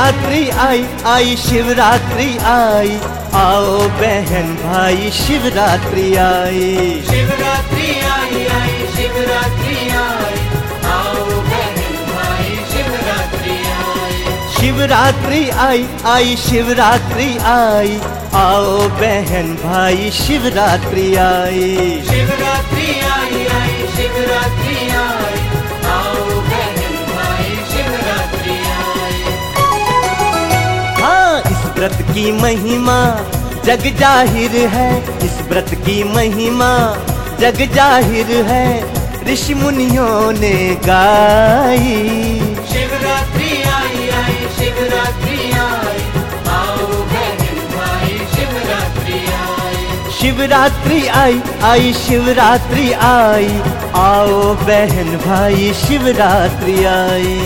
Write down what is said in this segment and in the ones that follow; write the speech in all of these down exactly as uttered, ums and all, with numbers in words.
शिवरात्रि आई आई शिवरात्रि आई, आओ बहन भाई शिवरात्रि आई। शिवरात्रि आई आई शिवरात्रि आई, आओ बहन भाई शिवरात्रि आई। शिवरात्रि आई आई शिवरात्रि आई, आओ बहन भाई शिवरात्रि आई। शिवरात्रि आई आई शिवरात्रि आई, आओ बहन भाई शिवरात्रि आई। हाँ, इस व्रत की महिमा जग जाहिर है, इस व्रत की महिमा जग जाहिर है, ऋषि मुनियों ने गाई। शिवरात्रि आई आई शिवरात्रि आई, आओ बहन भाई शिवरात्रि आई। शिवरात्रि आई आई शिवरात्रि आई, आओ बहन भाई शिवरात्रि आई।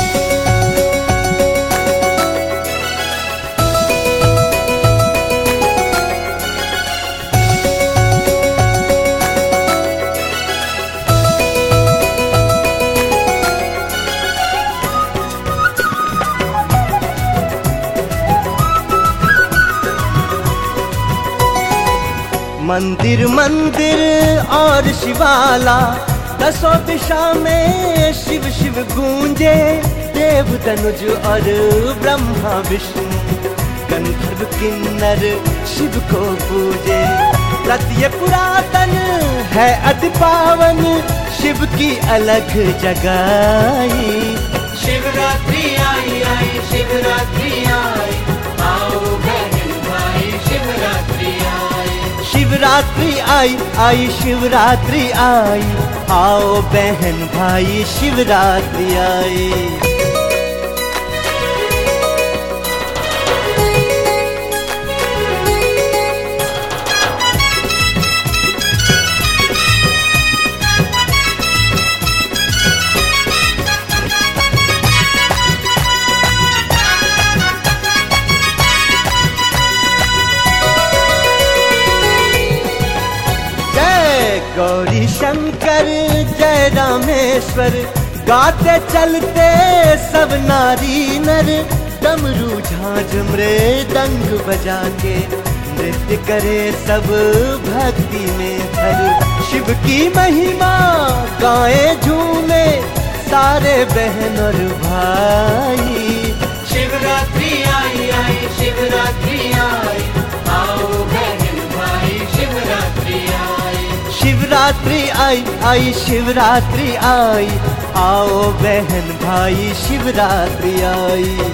मंदिर मंदिर और शिवाला, दसों दिशा में शिव शिव गूंजे, देव तनुज और ब्रह्मा विष्णु गंधर्व किन्नर शिव को पूजे। व्रत ये पुरातन है अति पावन, शिव की अलग जगाई। शिवरात्रि आई आई शिवरात्रि आई, आओ बहन भाई शिवरात्रि आई। शिवरात्रि आई आई शिवरात्रि आई, आओ बहन भाई शिवरात्रि आई। गौरी शंकर जय रामेश्वर, गाते चलते सब नारी नर, डमरू झांझ मृदंग बजा के नृत्य करे सब भक्ति में धर। शिव की महिमा गाए झूमे सारे बहन और भाई। शिवरात्रि आई आई शिवरात्रि आई, आओ बहन भाई शिवरात्रि आई। शिवरात्रि आई आई शिवरात्रि आई, आओ बहन भाई शिवरात्रि आई।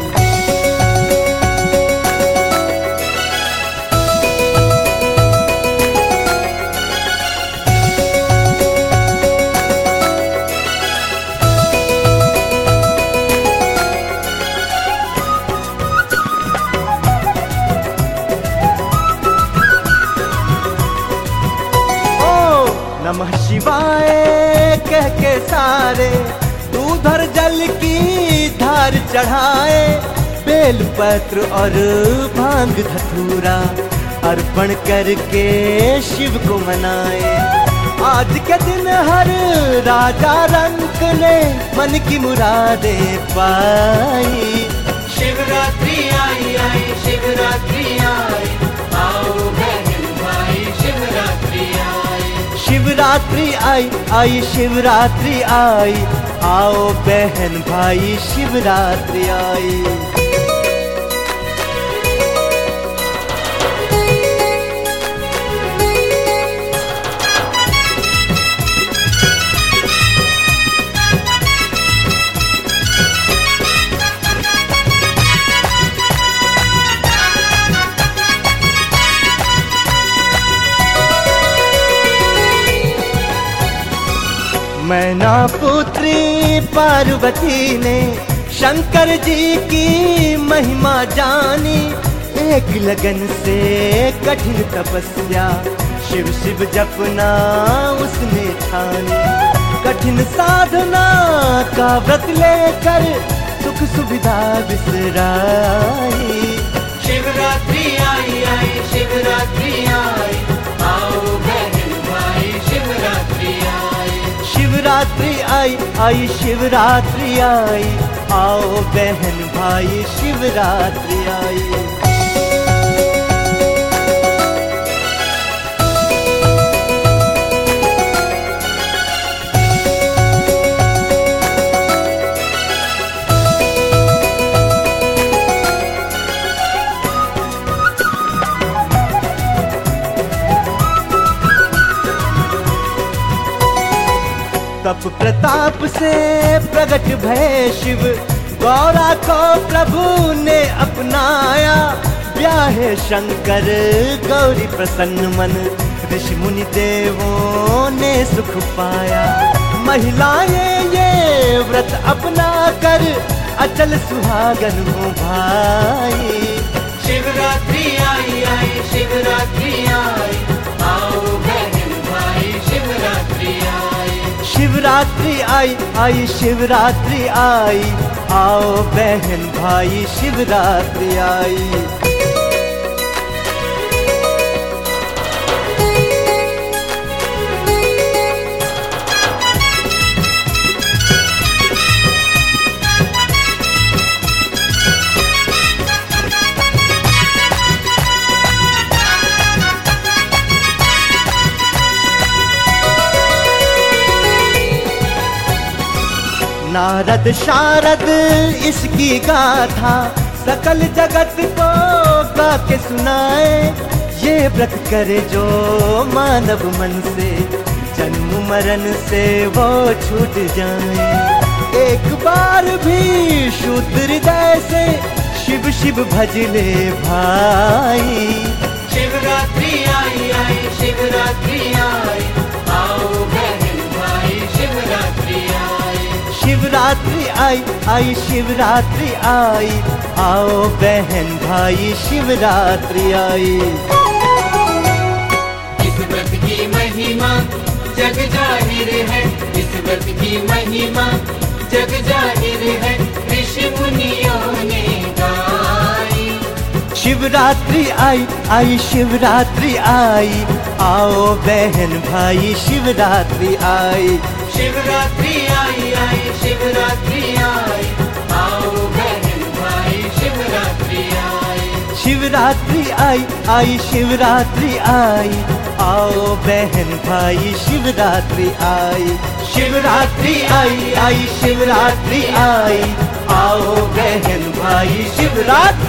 नमः शिवाय कह के सारे दूधर जल की धार चढ़ाए, बेल पत्र और भांग धतूरा अर्पण करके शिव को मनाए। आज के दिन हर राजा रंक ने मन की मुरादें पाई। शिवरात्रि आई आई शिवरात्रि आई, आओ बहन भाई शिवरात्रि आई। शिवरात्रि आई आई शिवरात्रि आई, आओ बहन भाई शिवरात्रि आई। मैना पुत्री पार्वती ने शंकर जी की महिमा जानी, एक लगन से कठिन तपस्या शिव शिव जपना उसने ठानी। कठिन साधना का व्रत लेकर सुख सुविधा बिसराई। शिवरात्रि आई आई शिवरात्रि आई, आओ बहन भाई शिवरात्रि आई। शिवरात्रि आई आई शिवरात्रि आई, आओ बहन भाई भाई शिवरात्रि आई। तप प्रताप से प्रकट भय शिव, गौरा को प्रभु ने अपनाया। ब्याहे शंकर गौरी प्रसन्न मन, ऋषि मुनि देवों ने सुख पाया। महिलाएं ये व्रत अपना कर, अचल सुहागन हो भाई। शिवरात्रि आई आई शिवरात्रि आई, आओ बहन भाई शिवरात्रि आई। शिवरात्रि आई आई शिवरात्रि आई, आओ बहन भाई शिवरात्रि आई। नारद शारद इसकी गाथा, सकल जगत को गा के सुनाए। ये व्रत करे जो मानव मन से, जन्म मरण से वो छूट जाए। एक बार भी शुद्ध हृदय से शिव शिव भज ले भाई। शिवरात्रि आई आई शिवरात्रि आई, आओ बहन भाई शिवरात्रि आई। शिवरात्रि आई आई शिवरात्रि आई, आओ बहन भाई शिवरात्रि आई। इस व्रत की महिमा जग जाहिर है, इस व्रत की महिमा जग जाहिर है, ऋषि मुनियों ने गाई। शिवरात्रि आई आई शिवरात्रि आई, आओ बहन भाई शिवरात्रि आई। शिवरात्रि आई आई शिवरात्रि आई, आओ बहन भाई शिवरात्रि आई। शिवरात्रि आई आई शिवरात्रि आई, आओ बहन भाई शिवरात्रि आई। शिवरात्रि आई आई शिवरात्रि आई, आओ बहन भाई शिवरात्रि